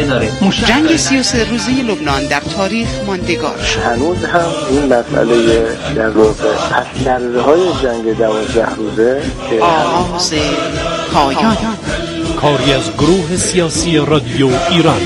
داره. جنگ 33 روزه لبنان در تاریخ ماندگار شد. هنوز هم این مسئله در واقع پس‌لرزه‌های جنگ 12 روزه که آغاز پایان. کاری از گروه سیاسی رادیو ایران.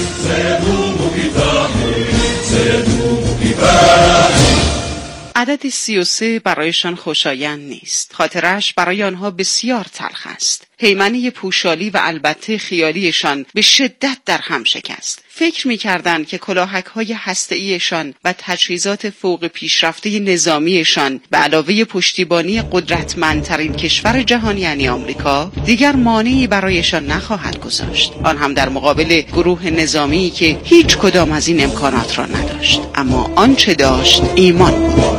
عدد 33 برایشان خوشایند نیست. خاطرش برای آنها بسیار تلخ است. پیمانی پوشالی و البته خیالیشان به شدت در هم شکست. فکر می‌کردند که کلاهک‌های هسته‌ایشان و تجهیزات فوق پیشرفته نظامیشان به علاوه پشتیبانی قدرتمندترین کشور جهان یعنی آمریکا دیگر مانعی برایشان نخواهد گذاشت. آن هم در مقابل گروه نظامی که هیچ کدام از این امکانات را نداشت. اما آنچه داشت ایمان بود.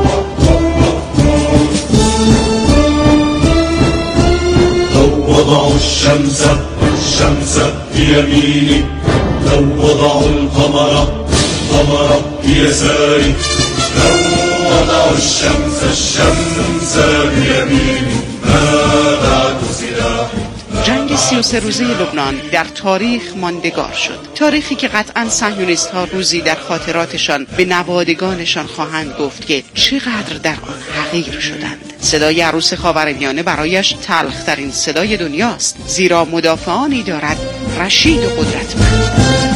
وضعوا الشمس بيميني لو وضعوا القمر بيساري لو وضعوا الشمس بيميني ما بعد سلاحي. جنگ 33 روزه لبنان در تاریخ ماندگار شد. تاریخی که قطعاً صهیونیست‌ها روزی در خاطراتشان به نوادگانشان خواهند گفت که چقدر در آن حقیر شدند. صدای عروس خاورمیانه برایش تلخ‌ترین صدای دنیاست، زیرا مدافعانی دارد رشید و قدرتمند.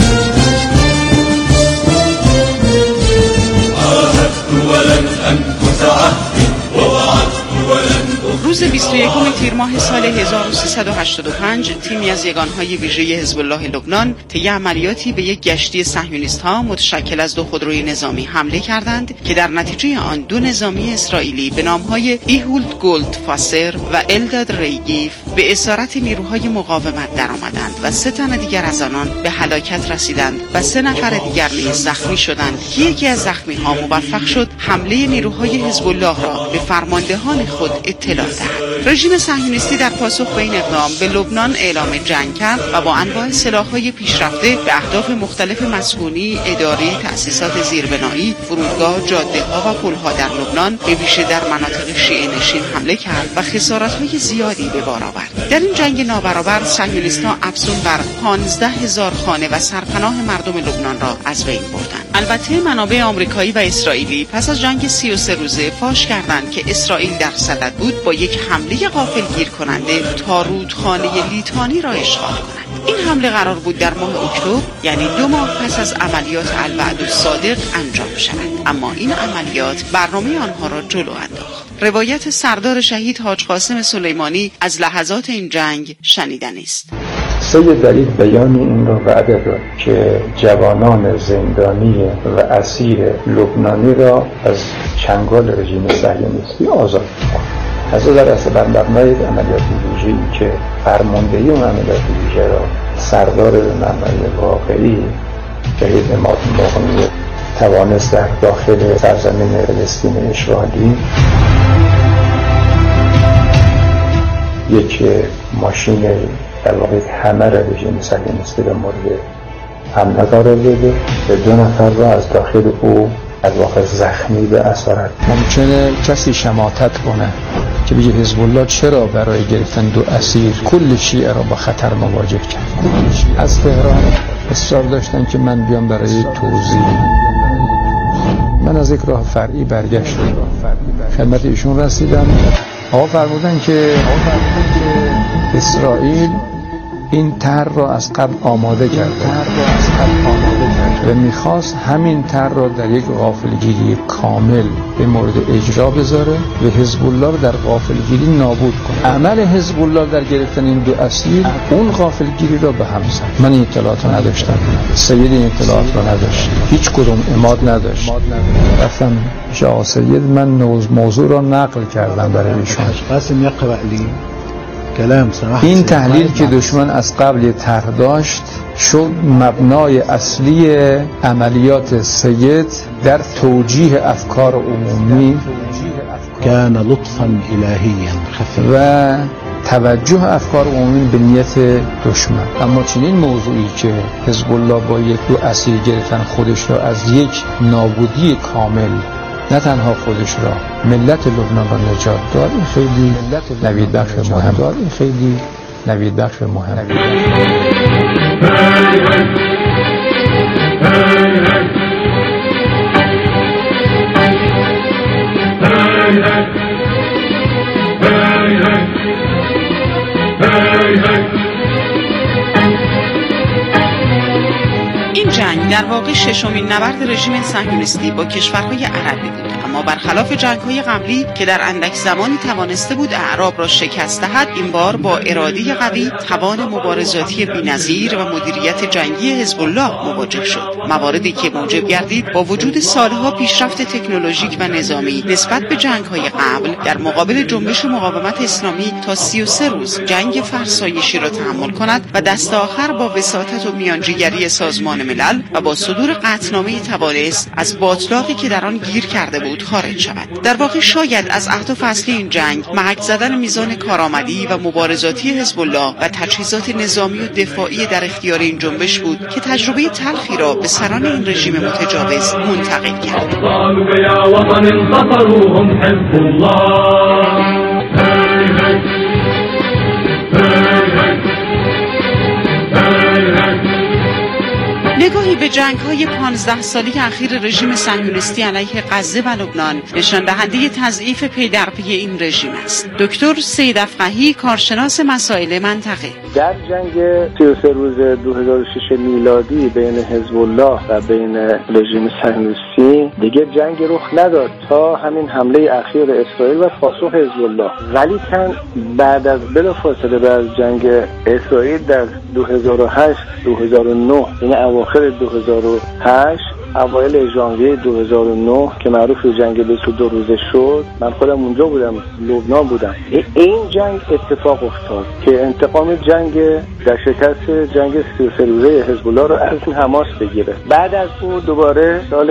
روز 21 تیر ماه سال 1385 تیمی از یگانهای ویژه حزب الله لبنان طی عملیاتی به یک گشتی صهیونیست‌ها متشکل از 2 خودروی نظامی حمله کردند که در نتیجه آن 2 نظامی اسرائیلی به نام‌های ایهولد گولدفاسر و الداد ریگیف به اسارت نیروهای مقاومت درآمدند و 3 تن دیگر از آنان به هلاکت رسیدند و 3 نفر دیگر نیز زخمی شدند که یکی از زخمی‌ها موفق شد حمله نیروهای حزب الله را به فرماندهان خود اطلاع دهد. رژیم صهیونیستی در پاسخ به این اقدام به لبنان اعلام جنگ کرد و با انواع سلاح‌های پیشرفته به اهداف مختلف مسکونی، اداری، تأسیسات زیربنایی، فرودگاه، جاده‌ها و پل‌ها در لبنان به ویژه در مناطق شیعه نشین حمله کرد و خسارت‌های زیادی به بار آورد. در این جنگ نابرابر صهیونیست‌ها افزون بر 15,000 خانه و سرپناه مردم لبنان را از بین بردند. البته منابع آمریکایی و اسرائیلی پس از جنگ 33 روزه فاش کردند که اسرائیل در صدد بود با یک حمله غافلگیر کننده تا رودخانه لیتانی را اشغال کند. این حمله قرار بود در ماه اکتبر، یعنی 2 ماه پس از عملیات الوعد الصادق انجام شود. اما این عملیات برنامه آنها را جلو انداخت. روایت سردار شهید حاج قاسم سلیمانی از لحظات این جنگ شنیدنی است. سید دلیل بیان این را وعده داد که جوانان زندانی و اسیر لبنانی را از چنگال رژیم صهیونیستی آزاد کنند. از او در اصل بر مبنای عملیات ویژه‌ای که فرماندهی اون عملیات ویژه را سردار منبع واقعی شهید امام باقری توانست در داخل سرزمین فلسطین اشغالی یک ماشین در واقع همه رژیم صهیونیستی را مورد حمله قرار بده و 2 نفر را از داخل او از واقع زخمی به اسارت. ممکنه کسی شماتت کنه که بگه حزب الله چرا برای گرفتن 2 اسیر کل شیعه را با خطر مواجه کرد. از تهران اصرار داشتن که من بیام برای توضیح. من از یک راه فرعی برگشتم، خدمت ایشون رسیدم. آقا فرمودن که اسرائیل این طرح را از قبل آماده کرده و میخواست همین طرح را در یک غافلگیری کامل به مورد اجرا بذاره و حزب الله را در غافلگیری نابود کنه. عمل حزب الله در گرفتن این 2 اسیر اون غافلگیری را به هم زد. من این اطلاعات را نداشتم، سید این اطلاعات را نداشت، هیچ کدوم اماد نداشت. رفتم جا سید، من موضوع را نقل کردم برای ایشون. قاسم يقرأ لي كلام صراحة. این تحلیل که دشمن از قبل یه طرح داشت شد مبنای اصلی عملیات سید در توجیه افکار عمومی كان لطفا إلهيا خفيا و توجه افکار عمومی به نیت دشمن. اما چنین موضوعی که حزب الله با 1-2 اسیر گرفتن خودش را از یک نابودی کامل، نه تنها خودش را، ملت لبنان را نجات داد، این خیلی نوید بخش مهم. این جنگ در واقع ششمین نبرد رژیم صهیونیستی با کشورهای عربی بود، اما برخلاف جنگ‌های قبلی که در اندک زمانی توانسته بود اعراب را شکست دهد، این بار با اراده قوی، توان مبارزاتی بی‌نظیر و مدیریت جنگی حزب الله مواجه شد. مواردی که موجب گردید با وجود سالها پیشرفت تکنولوژیک و نظامی نسبت به جنگ‌های قبل، در مقابل جنبش مقاومت اسلامی تا 33 روز جنگ فرسایشی را تحمل کند و دست آخر با وساطت و میانجیگری سازمان ملل و با صدور قطعنامه توانست از باتلاقی که در آن گیر کرده بود خارج شود. در واقع شاید از اهداف اصلی این جنگ محک زدن میزان کارآمدی و مبارزاتی حزب الله و تجهیزات نظامی و دفاعی در اختیار این جنبش بود که تجربه تلخی را به سران این رژیم متجاوز منتقل کرد. نگاهی به جنگ‌های 15 سالی اخیر رژیم صهیونیستی علیه غزه و لبنان نشان دهنده تضعیف پی در پی این رژیم است. دکتر سید افقهی، کارشناس مسائل منطقه: در جنگ 33 روز 2006 میلادی بین حزب الله و بین رژیم صهیونیستی دیگه جنگ رخ نداد تا همین حمله اخیر اسرائیل و پاسخ حزب الله. ولی بعد از بلافاصله بعد از جنگ اسرائیل در 2008 2009 یعنی اواخر 2008 اوایل ژانویه 2009 که معروف به جنگ 22 روزه شد، من خودم اونجا بودم، لبنان بودم. این جنگ اتفاق افتاد که انتقام جنگ در شکست جنگ 33 روزه حزب الله رو از حماس بگیره. بعد از اون دوباره سال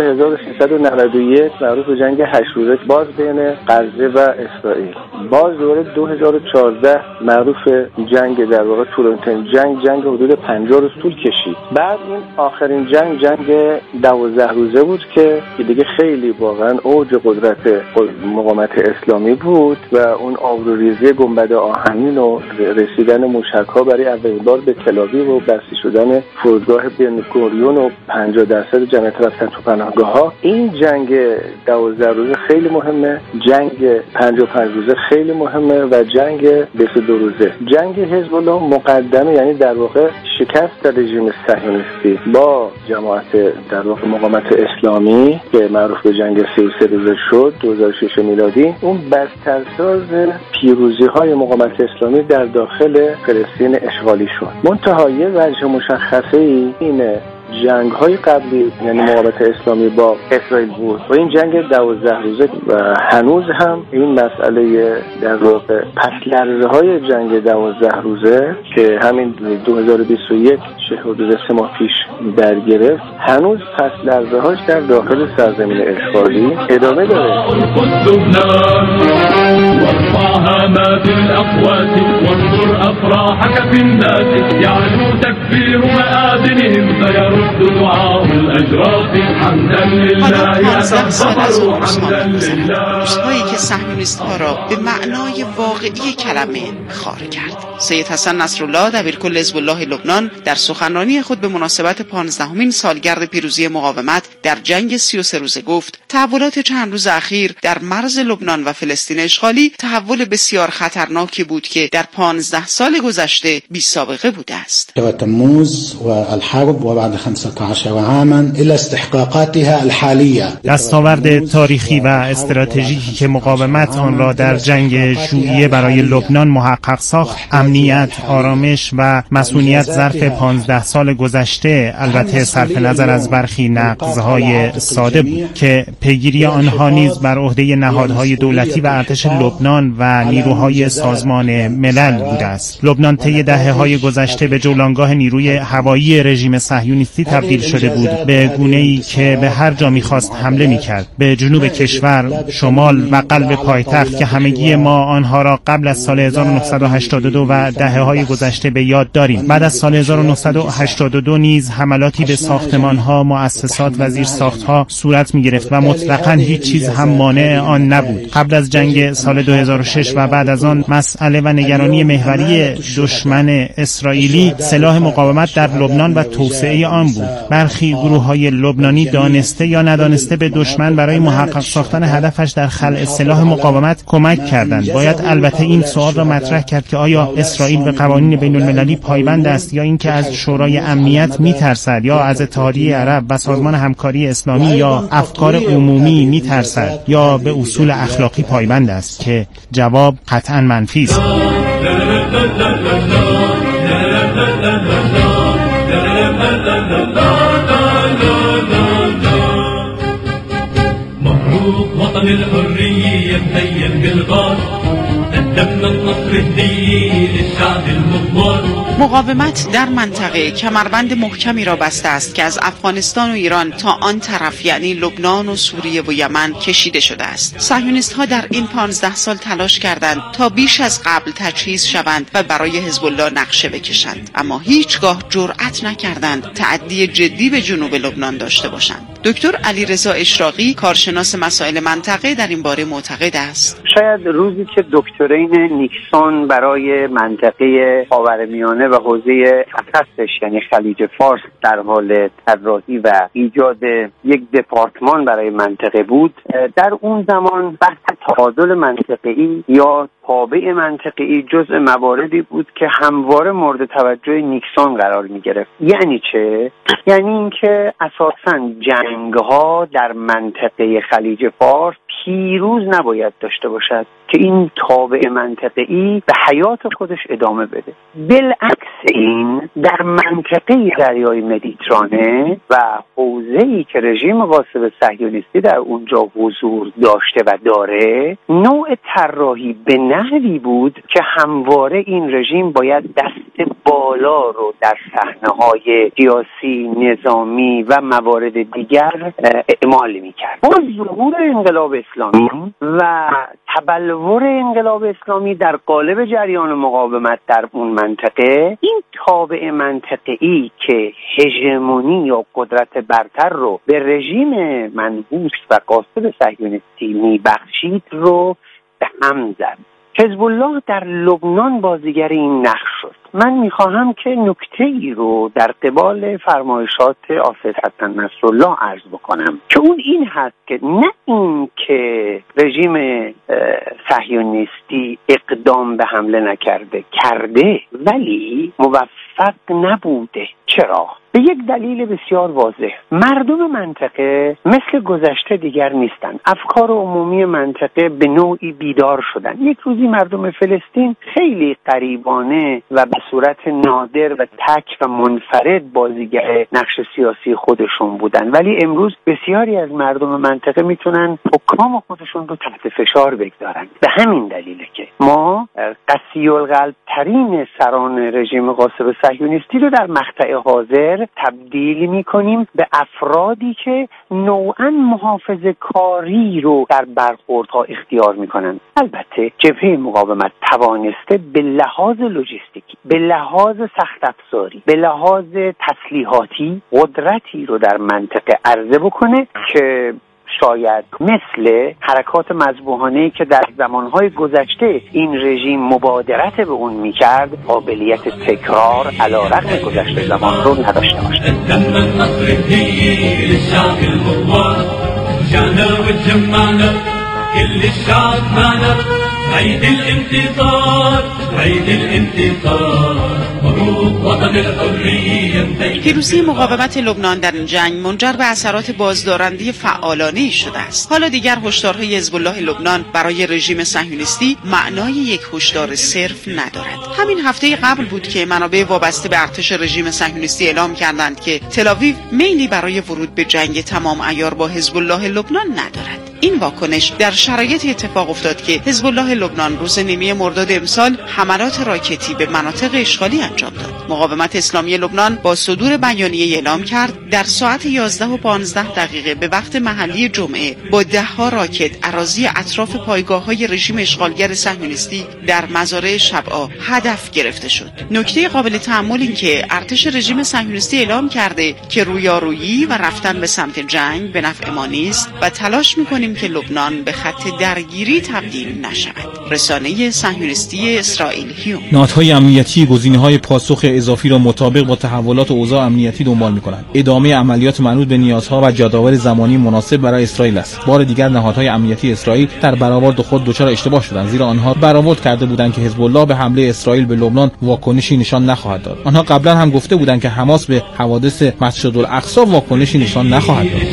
1391 معروف به جنگ 8 روزه باز بین غزه و اسرائیل. باز دوباره 2014 معروف جنگ در واقع طولانی‌ترین جنگ حدود 50 روز طول کشید. بعد این آخرین جنگ 12 روزه بود که دیگه خیلی واقعا اوج قدرت مقاومت اسلامی بود و اون آبروریزی گنبد آهنین و رسیدن موشک‌ها برای اولین بار به تل‌آویو و بسته شدن فرودگاه بن گوریون و 50% جمعیت رفتن تو پناهگاه‌ها. این جنگ 12 روزه خیلی مهمه، جنگ 55 روزه خیلی مهمه و جنگ 22 روزه. جنگ حزب الله مقدمه، یعنی در واقع شکست رژیم صهیونیستی با جماعت در واقع مقاومت اسلامی که معروف به جنگ 33 روزه شد 2006 میلادی، اون بسترساز پیروزی‌های مقاومت اسلامی در داخل فلسطین اشغالی شد. منتها یه وجه مشخصه اینه جنگ‌های قبلی یعنی مقاومت اسلامی با اسرائیل بود و این جنگ 12 روزه و هنوز هم این مسئله در واقع پس‌لرزه‌های جنگ 12 روزه که همین 2021 حدود 3 ماه پیش در گرفت، هنوز پس‌لرزه‌هاش در داخل سرزمین اشغالی ادامه داره. حالا 15 سال از اون روزهایی که صهیونیست‌ها را به معنای واقعی کلمه خار کرد. سید حسن نصرالله دبیرکل حزب الله لبنان در سخنرانی خود به مناسبت 15مین سالگرد پیروزی مقاومت در جنگ 33 روزه گفت: تحولات چند روز اخیر در مرز لبنان و فلسطین اشغالی تحول بسیار خطرناکی بود که در 15 سال گذشته بی‌سابقه بوده است. تموز و الحرب و بعد 15 عاما الى استحقاقاتها الحاليه. دستاورد تاریخی و استراتژیکی که مقاومت آن را در جنگ شیوعی برای لبنان محقق ساخت، امنیت، آرامش و مسئولیت ظرف 15 سال گذشته، البته صرف نظر از برخی نقض‌های ساده بود که پیگیری آنها نیز بر عهده نهادهای دولتی و ارتش لبنان و نیروهای سازمان ملل بوده است. لبنان طی دهه‌های گذشته به جولانگاه نیروی هوایی رژیم صهیونیستی تبدیل شده بود، به گونه‌ای که به هر جا می‌خواست حمله می‌کرد، به جنوب کشور، شمال و قلب پایتخت که همگی ما آنها را قبل از سال 1982 و دهه‌های گذشته به یاد داریم. بعد از سال 1982 نیز حملاتی به ساختمان‌ها، مؤسسات و زیرساخت‌ها صورت می‌گرفت و مطلقاً هیچ چیز هم مانع آن نبود. قبل از جنگ سال 2006 و بعد از آن مسئله و نگرانی محوری دشمن اسرائیلی سلاح مقاومت در لبنان و توسعه آن بود. برخی گروه‌های لبنانی دانسته یا ندانسته به دشمن برای محقق ساختن هدفش در خلع سلاح مقاومت کمک کردند. باید البته این سوال را مطرح کرد که آیا اسرائیل به قوانین بین المللی پایبند است یا اینکه از شورای امنیت میترسد یا از اتحادیه عرب و سازمان همکاری اسلامی یا افکار عمومی میترسد یا به اصول اخلاقی پایبند است که جواب قطعا منفی است. مبروك وطن الحرية مزين بالغار قدمنا النصر الدين للشعب المغمار. مقاومت در منطقه کمربند محکمی را بسته است که از افغانستان و ایران تا آن طرف یعنی لبنان و سوریه و یمن کشیده شده است. صهیونیست‌ها در این 15 سال تلاش کردند تا بیش از قبل تجهیز شوند و برای حزب الله نقشه بکشند، اما هیچگاه جرأت نکردند تعدی جدی به جنوب لبنان داشته باشند. دکتر علیرضا اشراقی کارشناس مسائل منطقه در این باره معتقد است شاید روزی که دکترین نیکسون برای منطقه خاورمیانه و حوزه اطلسش یعنی خلیج فارس در حال طراحی و ایجاد یک دپارتمان برای منطقه بود، در اون زمان بحث تعادل منطقه‌ای یا تابع منطقه‌ای جزء مواردی بود که همواره مورد توجه نیکسون قرار می‌گرفت. یعنی چه؟ یعنی اینکه اساساً جنگ‌ها در منطقه خلیج فارس پیروز نباید داشته باشد که این تابع منطقه‌ای به حیات خودش ادامه بده. بالعکس این در منطقه دریای مدیترانه و حوزه‌ای که رژیم غاصب صهیونیستی در اونجا حضور داشته و داره، نوع طراحی به نحوی بود که همواره این رژیم باید دست بالا رو در صحنه‌های سیاسی، نظامی و موارد دیگر اعمال می‌کرد. با ظهور انقلاب اسلامی و تبلور انقلاب اسلامی در قالب جریان مقاومت در اون منطقه، این تابع منطقه‌ای که هژمونی یا قدرت برتر رو به رژیم منحوس و غاصب صهیونیستی میبخشید رو به هم زد. حزب الله در لبنان بازیگر این نقش شد. من میخواهم که نکته‌ای رو در قبال فرمایشات آصف حسن نصرالله عرض بکنم که اون این هست که نه این که رژیم صهیونیستی اقدام به حمله نکرده، کرده ولی موفق نبوده. چرا؟ به یک دلیل بسیار واضح. مردم منطقه مثل گذشته دیگر نیستن. افکار عمومی منطقه به نوعی بیدار شدن. یک روزی مردم فلسطین خیلی غریبانه و به صورت نادر و تک و منفرد بازیگر نقش سیاسی خودشون بودن، ولی امروز بسیاری از مردم منطقه میتونن حکام خودشون رو تحت فشار بگذارن. به همین دلیله که ما قسی القلب ترین سران رژیم غاصب صهیونیستی رو در مقطع حاضر تبدیل می‌کنیم به افرادی که نوعاً محافظه کاری رو در برخوردها اختیار می‌کنن. البته جبهه مقاومت توانسته به لحاظ لوجستیکی، به لحاظ سخت افزاری، به لحاظ تسلیحاتی قدرتی رو در منطقه عرضه بکنه که شاید مثل حرکات مذبوحانه‌ای که در زمانهای گذشته این رژیم مبادرت به اون میکرد قابلیت تکرار علیرغم گذشته زمان رو نداشته باشه. عيد الانتصار عيد الانتصار مبروك وطن الحرية. پیروزی مقاومت لبنان در این جنگ منجر به اثرات بازدارنده فعالانه‌ای شده است. حالا دیگر هشدارهای حزب الله لبنان برای رژیم صهیونیستی معنای یک هشدار صرف ندارد. همین هفته قبل بود که منابع وابسته به ارتش رژیم صهیونیستی اعلام کردند که تل‌آویو میلی برای ورود به جنگ تمام عیار با حزب الله لبنان ندارد. این واکنش در شرایط اتفاق افتاد که حزب الله لبنان روز نیمه مرداد امسال حملات راکتی به مناطق اشغالی انجام داد. مقاومت اسلامی لبنان با صدور بیانیه اعلام کرد در ساعت 11:15 به وقت محلی جمعه با 10 راکت اراضی اطراف پایگاه‌های رژیم اشغالگر صهیونیستی در مزارع شبعا هدف گرفته شد. نکته قابل تأمل این که ارتش رژیم صهیونیستی اعلام کرده که رویارویی و رفتن به سمت جنگ به نفع ما نیست و تلاش می‌کنیم کنیم که لبنان به خط درگیری تبدیل نشود. رسانه صهیونیستی اسرائیل هیوم: نهادهای امنیتی گزینه‌های پاسخ اضافی را مطابق با تحولات اوضاع امنیتی دنبال می‌کنند. ادامه عملیات منوط به نیازها و جداول زمانی مناسب برای اسرائیل است. بار دیگر نهادهای امنیتی اسرائیل در برآورد خود دچار اشتباه شدند، زیرا آنها برآورد کرده بودند که حزب الله به حمله اسرائیل به لبنان واکنشی نشان نخواهد داد. آنها قبلا هم گفته بودند که حماس به حوادث مسجد الاقصی واکنشی نشان نخواهد داد.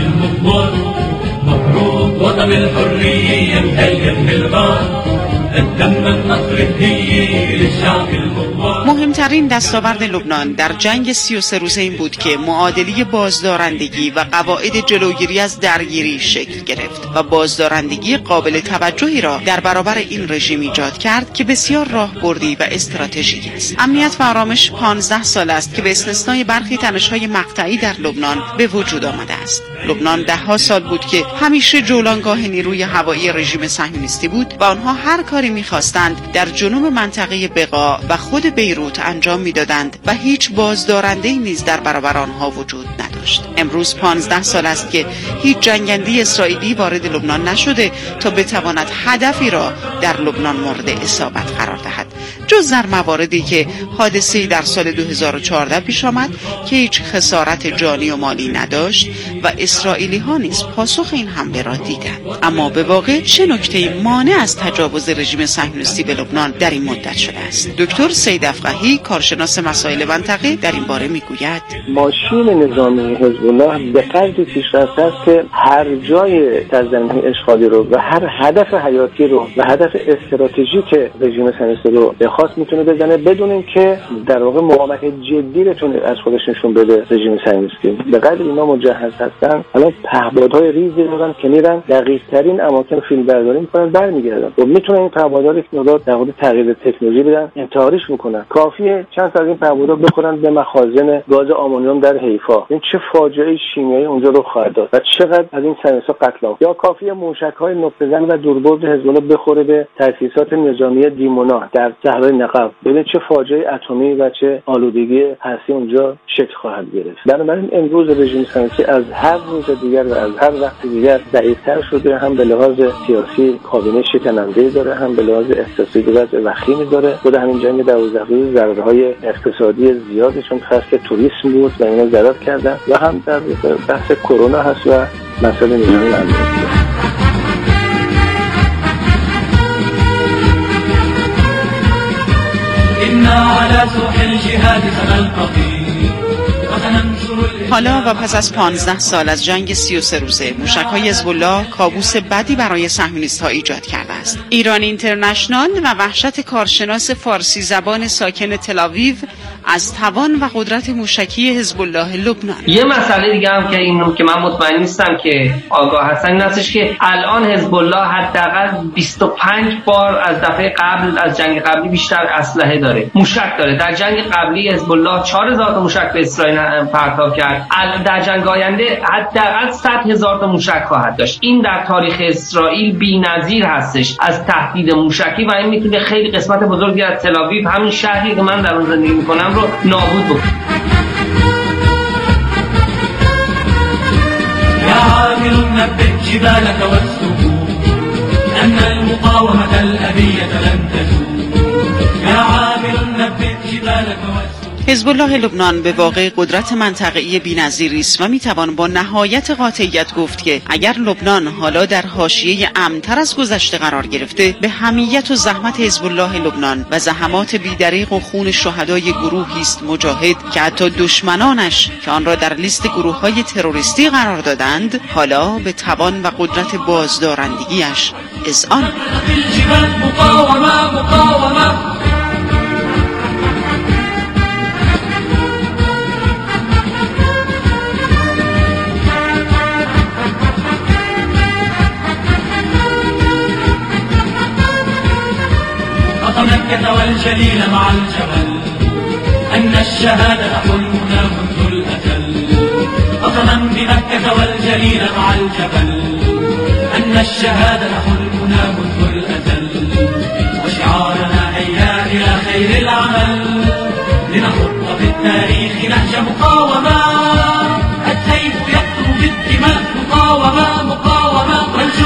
مهمترین دستاورد لبنان در جنگ 33 روزه این بود که معادله بازدارندگی و قواعد جلوگیری از درگیری شکل گرفت و بازدارندگی قابل توجهی را در برابر این رژیم ایجاد کرد که بسیار راهبردی و استراتژیک است. امنیت و آرامش 15 سال است که به استثنای برخی تنش‌های مقطعی در لبنان به وجود آمده است. لبنان 10 سال بود که همیشه جولانگاه نیروی هوایی رژیم صهیونیستی بود و آنها هر کاری می‌خواستند در جنوب منطقه بقا و خود بیروت انجام می‌دادند و هیچ بازدارنده‌ای نیز در برابر آنها وجود نداشت. امروز 15 سال است که هیچ جنگنده اسرائیلی وارد لبنان نشده تا بتواند هدفی را در لبنان مورد اصابت قرار دهد، جز در مواردی که حادثه‌ای در سال 2014 پیش آمد که هیچ خسارت جانی و مالی نداشت و اسرائیلی‌ها نیز پاسخ این حمله را دیدند. اما به واقع چه نکته‌ای مانع از تجاوز رژیم صهیونیستی به لبنان در این مدت شده است؟ دکتر سید افقهی، کارشناس مسائل منطقه، در این باره میگوید: ماشین نظامی حزب الله به قدری پیشرفته است که هر جای سرزمین اشغالی رو و هر هدف حیاتی رو و هدف استراتژیک رژیم صهیونیستی رو بخواست میتونه بزنه بدون اینکه در واقع مقاومت جدی بتونه از خودش نشون بده. رژیم صهیونیستی به قدر اینا مجهز هستن، الان پهپادهای ریزی دارن که میرن دقیق‌ترین اماکن فیلمبرداری میکنن برمیگردن و میتونن این پهپادها رو مقدار در واقع تغییر تکنولوژی بدن، انتحاریش بکنن. کافیه چند تا از این پهپادها بخورن به مخازن گاز آمونیوم در حیفا، این چه فاجعه شیمیایی اونجا رو خواهد داد و چقدر از این صهیونیست‌ها قتل عام. یا کافیه موشک‌های نقطه‌زن و دوربرد حزب الله بخوره به تأسیسات نظامی دیمونا در صحرای نقب، ببین چه فاجعه اتمی و چه آلودگی هستی اونجا شکل خواهد گرفت. بنابراین امروز رژیم صهیونیستی از هر روز دیگر و از هر وقت دیگر ضعیف‌تر شده، هم به لحاظ سیاسی کابینه شکننده داره، هم به لحاظ اقتصادی وضع وخیمی داره. خود همین جنگ 12 روز ضررهای اقتصادی زیادی چون خرج توریسم بود و اینا ضرر کردن و هم در بحث کرونا هست و مسئله نظامی امنیتی. حالا و پس از 15 سال از جنگ 33 روزه، موشک‌های حزب الله کابوس بدی برای صهیونیست‌ها ایجاد کرده است. ایران اینترنشنال و وحشت کارشناس فارسی زبان ساکن تل‌آویو از توان و قدرت موشکی حزب الله لبنان. یه مسئله دیگه هم که اینو که من مطمئن نیستم که آگاه هستن این هستش که الان حزب الله حداقل 25 بار از دفعه قبل از جنگ قبلی بیشتر اسلحه داره، موشک داره. در جنگ قبلی حزب الله 4000 تا موشک به اسرائیل پرتاب کرد. در جنگ آینده حداقل 100,000 تا موشک خواهد داشت. این در تاریخ اسرائیل بی‌نظیر هستش از تهدید موشکی و این میتونه خیلی قسمت بزرگی از تل‌آویو، همین شهری که من در اون زندگی میکنم، رو نابود بکنه. يا عامل نبه جبالك والسكون أن المقاومة الأبية لن تزول. يا عامل نبه جبالك والسكون. حزب الله لبنان به واقع قدرت منطقه‌ای بی‌نظیری است و می‌توان با نهایت قاطعیت گفت که اگر لبنان حالا در حاشیه امن‌تر از گذشته قرار گرفته، به حمیت و زحمت حزب الله لبنان و زحمات بی‌دریغ و خون شهدای گروهی است مجاهد که حتی دشمنانش که آن را در لیست گروه‌های تروریستی قرار دادند، حالا به توان و قدرت بازدارندگیش اذعان. مكة والجليل مع الجبل أن الشهادة حلمنا منذ الأجل. قسما بمكة والجليل مع الجبل أن الشهادة حلمنا منذ الأجل. وشعارنا هيا إلى خير العمل لنخط في التاريخ نهج مقاومة. السيف يقطر بالدماء مقاومة مقاومة.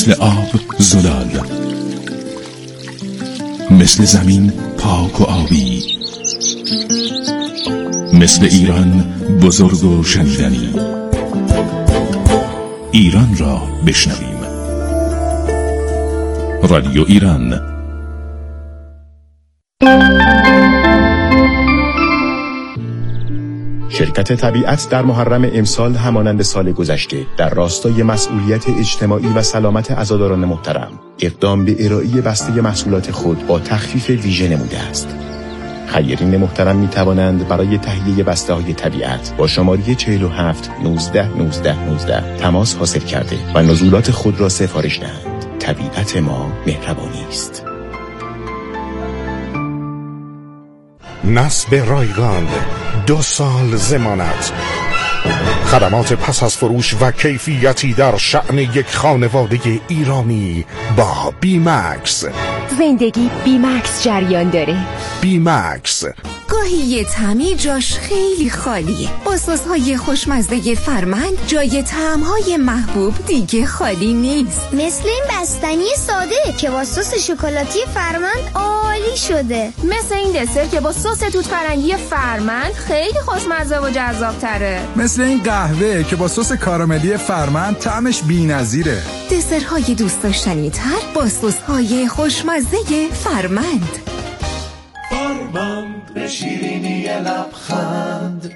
مثل آب زلال، مثل زمین پاک و آبی، مثل ایران بزرگ و شنیدنی. ایران را بشنویم. رادیو ایران. شرکت طبیعت در محرم امسال همانند سال گذشته در راستای مسئولیت اجتماعی و سلامت عزاداران محترم اقدام به ارائه بسته محصولات خود با تخفیف ویژه نموده است. خیرین محترم می توانند برای تهیه بسته‌های طبیعت با شماره 47 19 19 19 تماس حاصل کرده و نزولات خود را سفارش دهند. طبیعت ما مهربانی است. نصب رایگان 2 سال ضمانت، خدمات پس از فروش و کیفیتی در شأن یک خانواده ایرانی با بیمکس. زندگی بیمکس جریان داره. بیمکس گاهی یه تعمیر جاش خیلی خالیه. با سس‌های خوشمزه فرمند جای طعم‌های محبوب دیگه خالی نیست. مثل این بستنی ساده که با سس شکلاتی فرمند عالی شده. مثل این دسر که با سس توت فرنگی فرمند خیلی خوشمزه و جذاب تره. مثل این قهوه که با سس کاراملی فرمند طعمش بی‌نظیره. دسرهای دوست داشتنی تر با سس‌های خوشمزه فرمند. فرمند به شیرینی لبخند،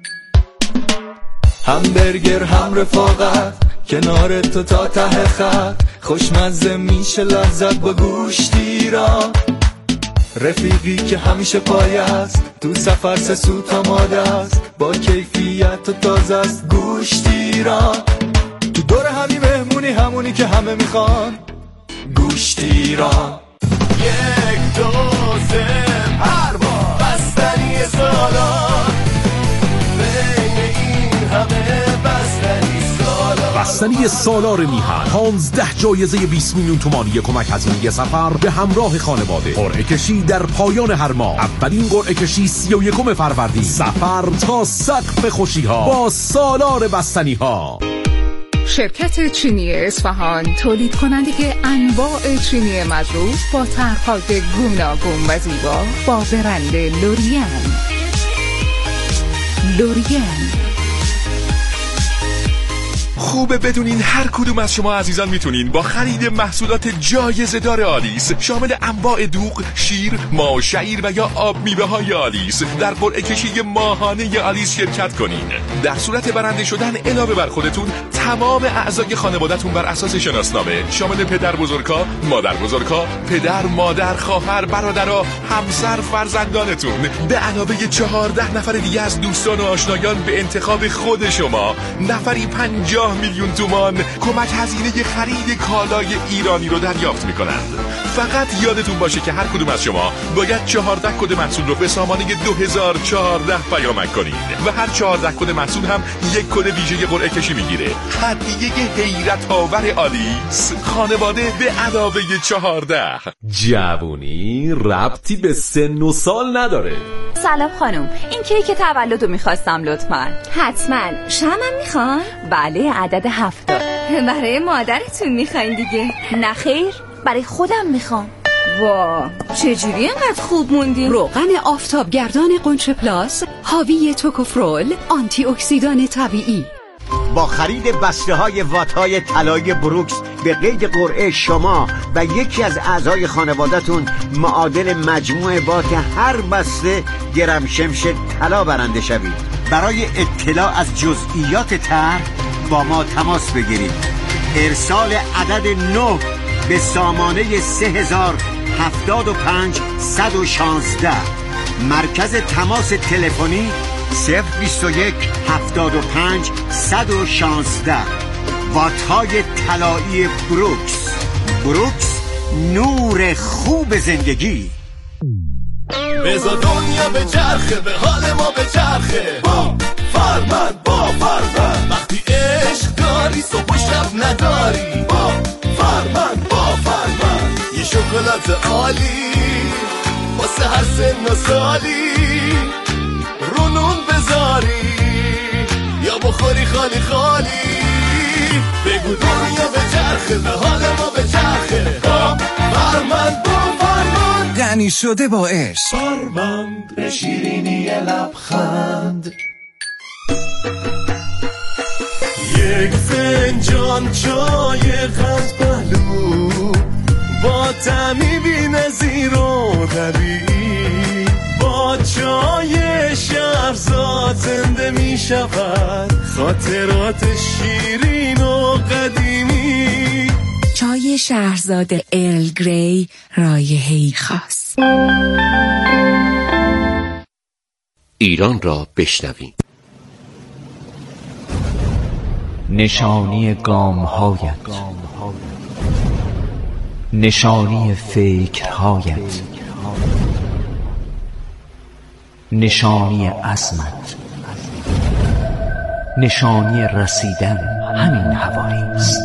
همبرگر هم رفاقت، کنار تو تا ته خط، خوشمزه میشه لذت با گوشتی را، رفیقی که همیشه پای است، تو سفر سه سوت آماده است، با کیفیت و تازه است گوشتی را، تو دور همی مهمونی همونی که همه میخوان گوشتی را. 1 2 3 پرواز، بستنی سالار، بین این همه بستنی سالار. بستنی سالار میهن 15 جایزه 20 میلیون تومانی کمک هزینه سفر به همراه خانواده. قرعه کشی در پایان هر ماه. اولین قرعه کشی 31 فروردین. سفر تا سقف خوشی ها با سالار بستنی ها. شرکت چینی اصفهان تولید کننده انواع چینی مضروب با طرح‌های گوناگون و زیبا با برند لوریان. خوبه بدونین هر کدوم از شما عزیزان میتونین با خرید محصولات جایزه دار آلیس شامل انواع دوغ، شیر، ماه، شعیر و یا آب میوه های آلیس در قرعه کشی ماهانه آلیس شرکت کنین. در صورت برنده شدن علاوه بر خودتون تمام اعضای خانواده‌تون بر اساس شناسنامه شامل پدر بزرگا، مادر بزرگا، پدر، مادر، خواهر، برادرها، همسر، فرزندانتون به علاوه 14 نفر دیگه از دوستان و آشنایان به انتخاب خود شما نفری 50 میلیون تومان کمک هزینه خرید کالای ایرانی رو دریافت میکنند. فقط یادتون باشه که هر کدوم از شما باید 14 کد محصول رو به سامانه 2014 پیامک کنید و هر 14 کد محصول هم یک کد ویژه قرعه کشی میگیره. هدیه حیرت آور آلیس، خانواده به علاوه 14. جوونی ربطی به سن و سال نداره. سلام خانم، این کیک تولدو میخواستم لطفاً. حتما. شمم میخوان؟ بله، عدد 70. برای مادرتون میخواین دیگه؟ نه خیر، برای خودم میخوام. وا، چجوری اینقدر خوب موندین؟ روغن آفتابگردان قنچه پلاس حاوی توکوفرول آنتی اکسیدان طبیعی. با خرید بسته‌های وات‌های طلای بروکس به قید قرعه شما و یکی از اعضای خانواده‌تون معادل مجموع وات هر بسته گرم شمش طلا برنده شوید. برای اطلاع از جزئیات طرح با ما تماس بگیرید. ارسال عدد 9 به سامانه 3075 116. مرکز تماس تلفنی 021 75 116. وات‌های طلایی بروکس. بروکس، نور خوب زندگی. بذار دنیا به چرخه، به حال ما به چرخه. با فرمند، با فرمند، وقتی عشق داری صبح و شب نداری. با فرمند، با فرمند، یه شکلات عالی واسه هر سن و سالی، رونون بذاری یا بخوری خالی خالی. بگو دنیا به چرخه به حال ما به چرخه با فرمند با فرمند غنی شده با عشق فرمند به شیرینی لبخند یک فنجان چای قند پهلو با طعمی بی‌نظیر و طبیعی با چای شهرزاد زنده می شود خاطرات شیرین و قدیمی. چای شهرزاد ارل گری رایحه‌ای خاص. ایران را بشنویم. نشانی گام‌هایت، نشانی فکرهایت، نشانی عزمت، نشانی رسیدن همین حوالی است.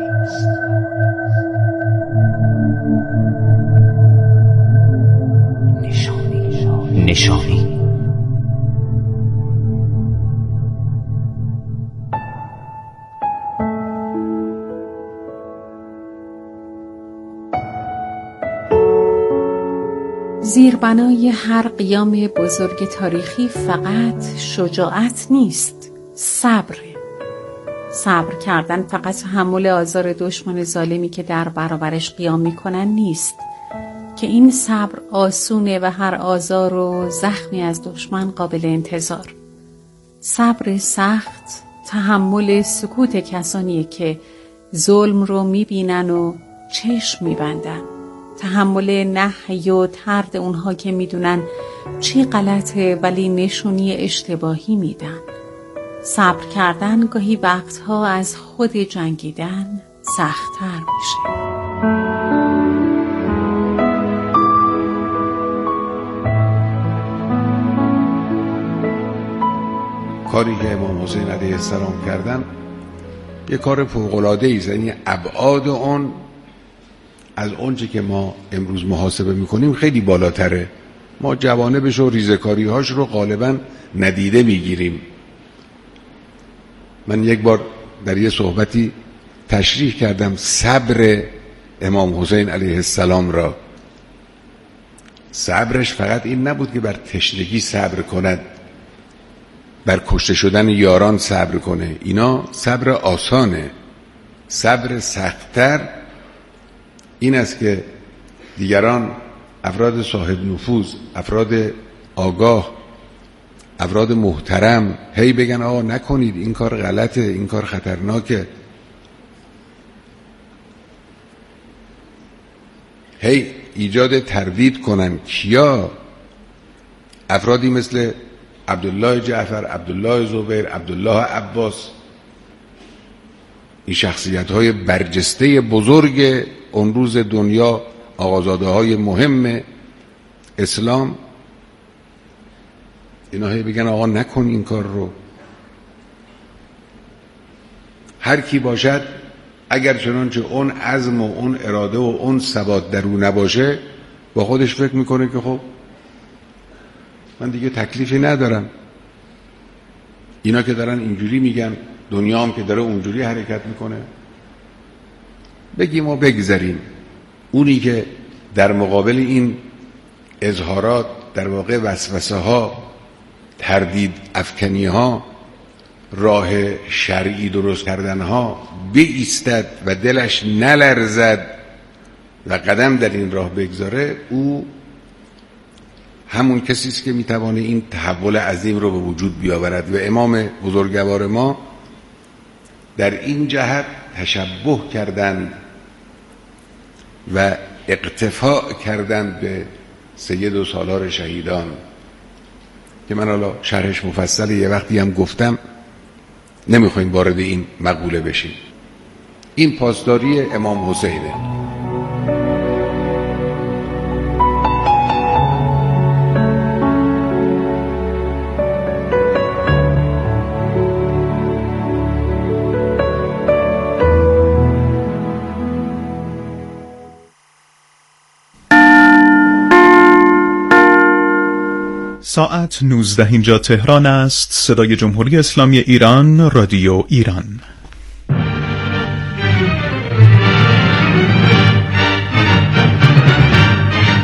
نشانی زیربنای هر قیام بزرگ تاریخی فقط شجاعت نیست، صبره. صبر کردن فقط تحمل آزار دشمن ظالمی که در برابرش قیام میکنن نیست، که این صبر آسونه و هر آزار و زخمی از دشمن قابل انتظار. صبر سخت تحمل سکوت کسانیه که ظلم رو میبینن و چشم میبندن، تحمل نهی و طرد اونها که میدونن چی غلطه ولی نشونی اشتباهی میدن. صبر کردن گاهی وقتها از خود جنگیدن سخت‌تر میشه. کاری که امام حسین علیه السلام کردن یه کار فوق‌العاده‌ای است، یعنی ابعاد اون از اونچه که ما امروز محاسبه میکنیم خیلی بالاتره. ما جوانبش و ریزکاری‌هاش رو غالباً ندیده میگیریم. من یک بار در یه صحبتی تشریح کردم صبر امام حسین علیه السلام را. صبرش فقط این نبود که بر تشنگی صبر کند، بر کشته شدن یاران صبر کنه، اینا صبر آسانه. صبر سخت‌تر این است که دیگران، افراد صاحب نفوذ، افراد آگاه، افراد محترم هی بگن آقا نکنید، این کار غلطه، این کار خطرناکه، هی ایجاد تردید کنن. کیا؟ افرادی مثل عبدالله جعفر، عبدالله زبیر، عبدالله عباس، این شخصیت‌های برجسته بزرگ اون روز دنیا، آقازاده‌های مهم اسلام، اینا هی بگن آقا نکن این کار رو. هر کی باشد اگر چنانچه اون عزم و اون اراده و اون ثبات در او نباشه، با خودش فکر میکنه که خب من دیگه تکلیفی ندارم. اینا که دارن اینجوری میگن، دنیا هم که داره اونجوری حرکت میکنه، بگیم و بگذاریم. اونی که در مقابل این اظهارات، در واقع وسوسه ها، تردید افکنی ها، راه شرعی درست کردن ها بایستد و دلش نلرزد و قدم در این راه بگذاره، او همون کسی است که میتوانه این تحول عظیم رو به وجود بیاورد. و امام بزرگوار ما در این جهت تشبه کردند و اقتفاء کردند به سید و سالار شهیدان که من حالا شرحش مفصله، یه وقتی هم گفتم، نمیخوایم وارد این مقوله بشیم. این پاسداری امام حسینه. ساعت 19 اینجا تهران است. صدای جمهوری اسلامی ایران، رادیو ایران.